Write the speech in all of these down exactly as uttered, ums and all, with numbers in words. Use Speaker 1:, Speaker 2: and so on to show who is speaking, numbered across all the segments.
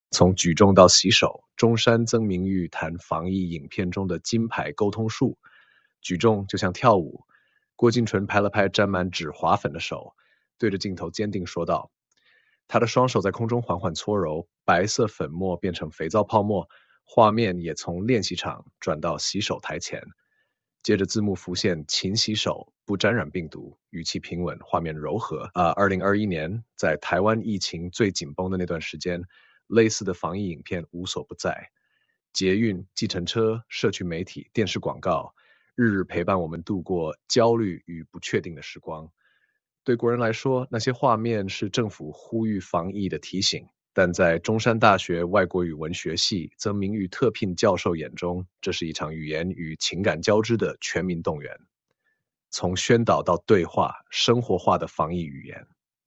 Speaker 1: 从举重到洗手，中山曾明玉谈防疫影片中的金牌沟通术。举重就像跳舞，郭敬淳拍了拍沾满纸滑粉的手，对着镜头坚定说道。他的双手在空中缓缓搓揉，白色粉末变成肥皂泡沫，画面也从练习场转到洗手台前。接着字幕浮现勤洗手，不沾染病毒，语气平稳，画面柔和。啊，二零二一年在台湾疫情最紧绷的那段时间，类似的防疫影片无所不在。捷运、计程车、社区媒体、电视广告，日日陪伴我们度过焦虑与不确定的时光。对国人来说，那些画面是政府呼吁防疫的提醒，但在中山大学外国语文学系曾明玉特聘教授眼中，这是一场语言与情感交织的全民动员。从宣导到对话，生活化的防疫语言。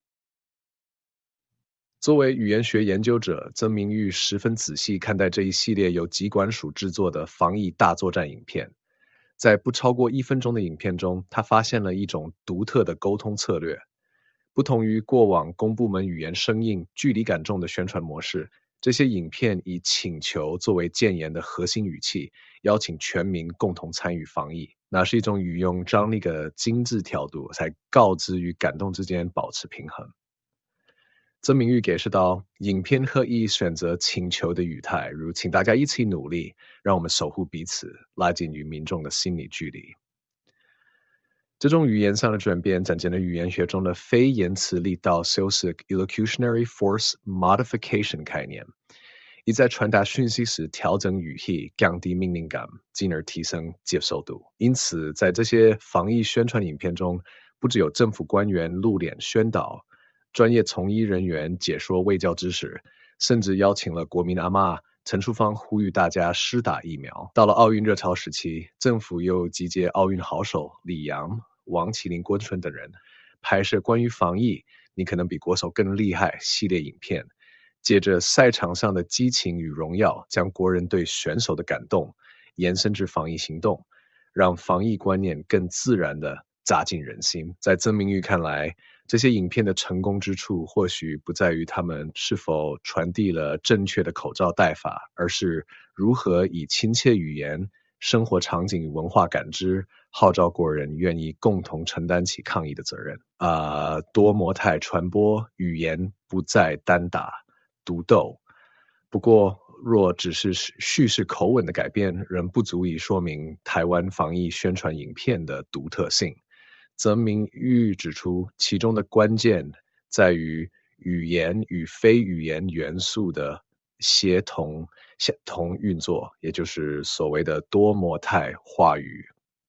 Speaker 1: 作为语言学研究者，曾明玉十分仔细看待这一系列由疾管署制作的防疫大作战影片。在不超过一分钟的影片中，他发现了一种独特的沟通策略。不同于过往公部门语言生硬、距离感重的宣传模式，这些影片以请求作为建言的核心语气，邀请全民共同参与防疫。那是一种语用张力的精致调度，才告知与感动之间保持平衡。曾明玉解释到，影片刻意选择请求的语态，如请大家一起努力，让我们守护彼此，拉近与民众的心理距离。这种语言上的转变展现了语言学中的非言辞力道修饰 elocutionary force modification 概念，以在传达讯息时调整语气，降低命令感，进而提升接受度。因此，在这些防疫宣传影片中，不只有政府官员露脸宣导，专业从医人员解说卫教知识，甚至邀请了国民阿嬷陈淑芳呼吁大家施打疫苗。到了奥运热潮时期，政府又集结奥运好手李阳、王麒麟、郭春等人，拍摄关于防疫你可能比国手更厉害系列影片，借着赛场上的激情与荣耀，将国人对选手的感动延伸至防疫行动，让防疫观念更自然地扎进人心。在曾明玉看来，这些影片的成功之处，或许不在于他们是否传递了正确的口罩戴法，而是如何以亲切语言、生活场景与文化感知，号召国人愿意共同承担起抗疫的责任。啊、呃，多模态传播，语言不再单打独斗。不过，若只是叙事口吻的改变，仍不足以说明台湾防疫宣传影片的独特性。曾明玉指出，其中的关键在于语言与非语言元素的协同协同运作，也就是所谓的多模态话语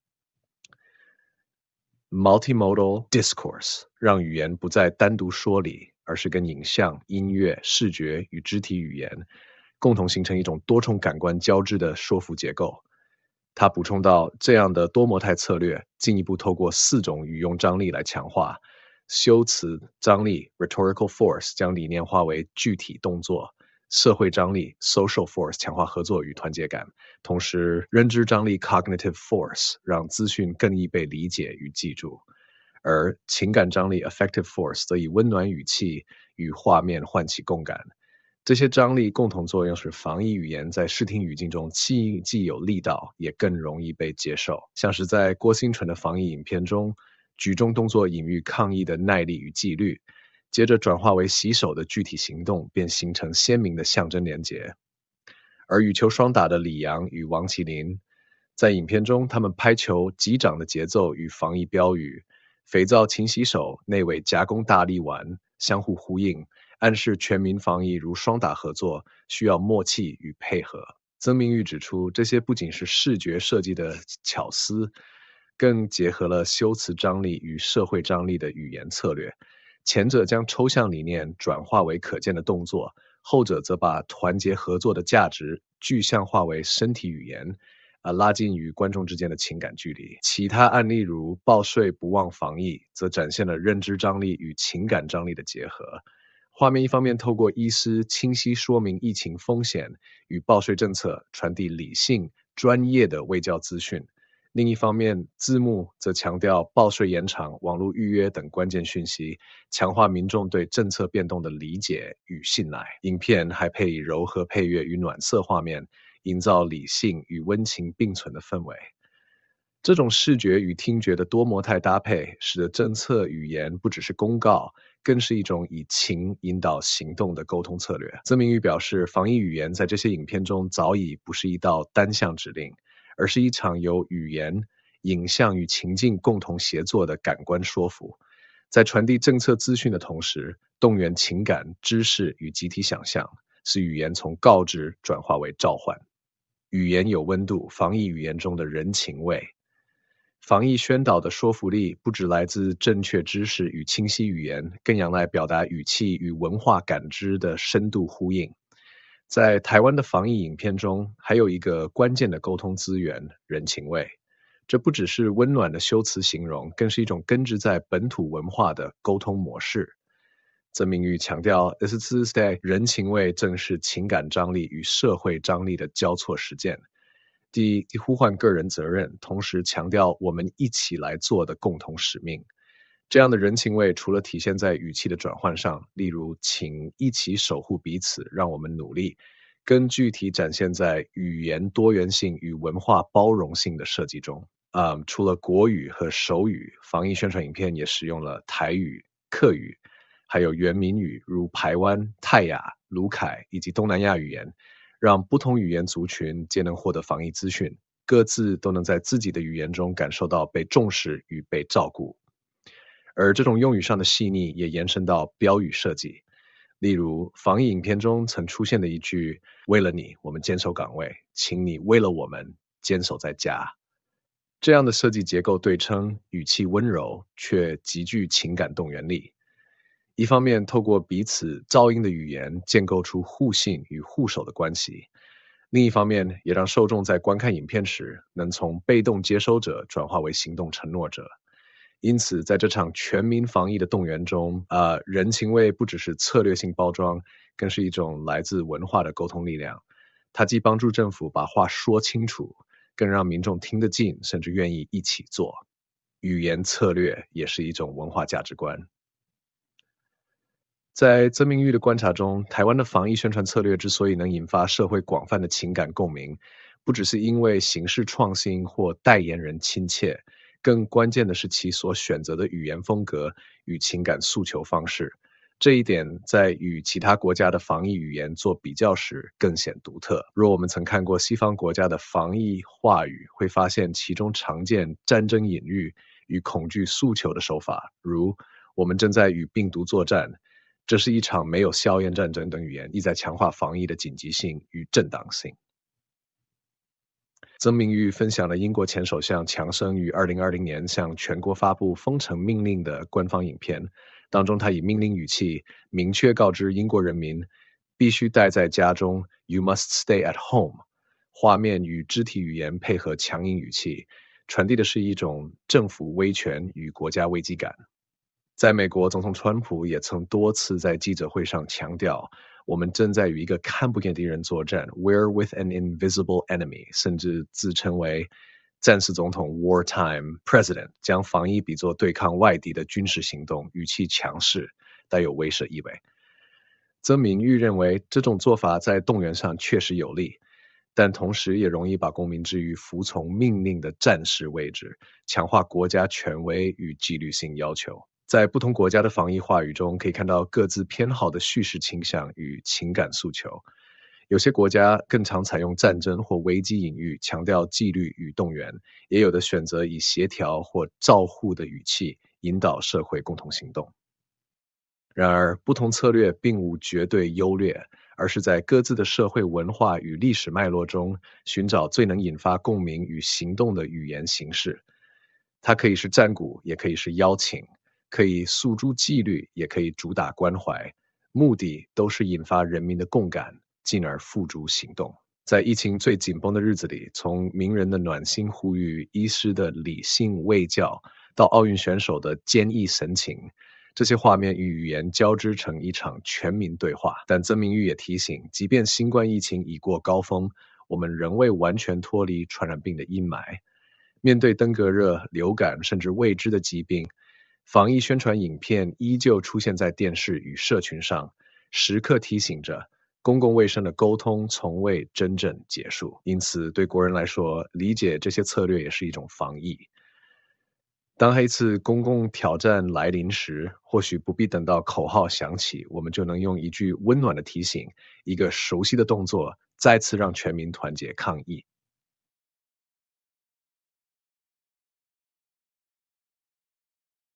Speaker 1: multimodal discourse， 让语言不再单独说理，而是跟影像、音乐、视觉与肢体语言共同形成一种多重感官交织的说服结构。他补充到，这样的多模态策略进一步透过四种语用张力来强化修辞张力 rhetorical force 将理念化为具体动作，社会张力 social force 强化合作与团结感，同时认知张力 cognitive force 让资讯更易被理解与记住，而情感张力 affective force 则以温暖语气与画面唤起共感。这些张力共同作用使防疫语言在视听语境中既既有力道，也更容易被接受。像是在郭兴淳的防疫影片中，举重动作隐喻抗疫的耐力与纪律，接着转化为洗手的具体行动，便形成鲜明的象征连结。而羽球双打的李阳与王麒麟，在影片中他们拍球击掌的节奏与防疫标语肥皂勤洗手、内尾夹攻大力丸相互呼应，暗示全民防疫如双打合作，需要默契与配合。曾明玉指出，这些不仅是视觉设计的巧思，更结合了修辞张力与社会张力的语言策略。前者将抽象理念转化为可见的动作，后者则把团结合作的价值具象化为身体语言，呃，拉近与观众之间的情感距离。其他案例如报税不忘防疫，则展现了认知张力与情感张力的结合。画面一方面透过医师清晰说明疫情风险与报税政策，传递理性、专业的卫教资讯； 另一方面，字幕则强调报税延长、网络预约等关键讯息，强化民众对政策变动的理解与信赖。影片还配以柔和配乐与暖色画面，营造理性与温情并存的氛围。这种视觉与听觉的多模态搭配，使得政策语言不只是公告，更是一种以情引导行动的沟通策略。曾明玉表示，防疫语言在这些影片中早已不是一道单项指令，而是一场由语言、影像与情境共同协作的感官说服，在传递政策资讯的同时，动员情感、知识与集体想象，使语言从告知转化为召唤。语言有温度，防疫语言中的人情味。防疫宣导的说服力不只来自正确知识与清晰语言，更仰赖表达语气与文化感知的深度呼应。在台湾的防疫影片中，还有一个关键的沟通资源——人情味。这不只是温暖的修辞形容，更是一种根植在本土文化的沟通模式。曾明玉强调，这次在人情味正是情感张力与社会张力的交错实践。第第呼唤个人责任，同时强调我们一起来做的共同使命。这样的人情味除了体现在语气的转换上，例如请一起守护彼此，让我们努力，更具体展现在语言多元性与文化包容性的设计中。嗯，除了国语和手语，防疫宣传影片也使用了台语、客语，还有原民语，如排湾、泰雅、鲁凯以及东南亚语言，让不同语言族群皆能获得防疫资讯，各自都能在自己的语言中感受到被重视与被照顾。而这种用语上的细腻也延伸到标语设计，例如防疫影片中曾出现的一句“为了你，我们坚守岗位，请你为了我们坚守在家”。这样的设计结构对称，语气温柔，却极具情感动员力。一方面透过彼此照应的语言建构出互信与互守的关系，另一方面也让受众在观看影片时能从被动接收者转化为行动承诺者。因此在这场全民防疫的动员中，呃，人情味不只是策略性包装，更是一种来自文化的沟通力量。它既帮助政府把话说清楚，更让民众听得进，甚至愿意一起做。语言策略也是一种文化价值观。在曾明玉的观察中，台湾的防疫宣传策略之所以能引发社会广泛的情感共鸣，不只是因为形式创新或代言人亲切，更关键的是其所选择的语言风格与情感诉求方式。这一点在与其他国家的防疫语言做比较时更显独特。若我们曾看过西方国家的防疫话语，会发现其中常见战争隐喻与恐惧诉求的手法，如我们正在与病毒作战，这是一场没有硝烟战争等语言，意在强化防疫的紧急性与正当性。曾明玉分享了英国前首相强生于二零二零年向全国发布封城命令的官方影片，当中他以命令语气明确告知英国人民必须待在家中 You must stay at home。 画面与肢体语言配合强硬语气，传递的是一种政府威权与国家危机感。在美国，总统川普也曾多次在记者会上强调，我们正在与一个看不见敌人作战 We're with an invisible enemy， 甚至自称为战时总统 wartime president， 将防疫比作对抗外敌的军事行动，语气强势，带有威慑意味。曾明玉认为这种做法在动员上确实有利，但同时也容易把公民置于服从命令的战士位置，强化国家权威与纪律性要求。在不同国家的防疫话语中，可以看到各自偏好的叙事倾向与情感诉求。有些国家更常采用战争或危机隐喻，强调纪律与动员，也有的选择以协调或照护的语气，引导社会共同行动。然而，不同策略并无绝对优劣，而是在各自的社会文化与历史脉络中，寻找最能引发共鸣与行动的语言形式。它可以是战鼓，也可以是邀请，可以诉诸纪律，也可以主打关怀，目的都是引发人民的共感，进而付诸行动。在疫情最紧绷的日子里，从名人的暖心呼吁、医师的理性卫教，到奥运选手的坚毅神情，这些画面与语言交织成一场全民对话。但曾明玉也提醒，即便新冠疫情已过高峰，我们仍未完全脱离传染病的阴霾。 面对登革热、流感甚至未知的疾病，防疫宣传影片依旧出现在电视与社群上，时刻提醒着公共卫生的沟通从未真正结束。因此，对国人来说，理解这些策略也是一种防疫。当一次公共挑战来临时，或许不必等到口号响起，我们就能用一句温暖的提醒，一个熟悉的动作，再次让全民团结抗疫。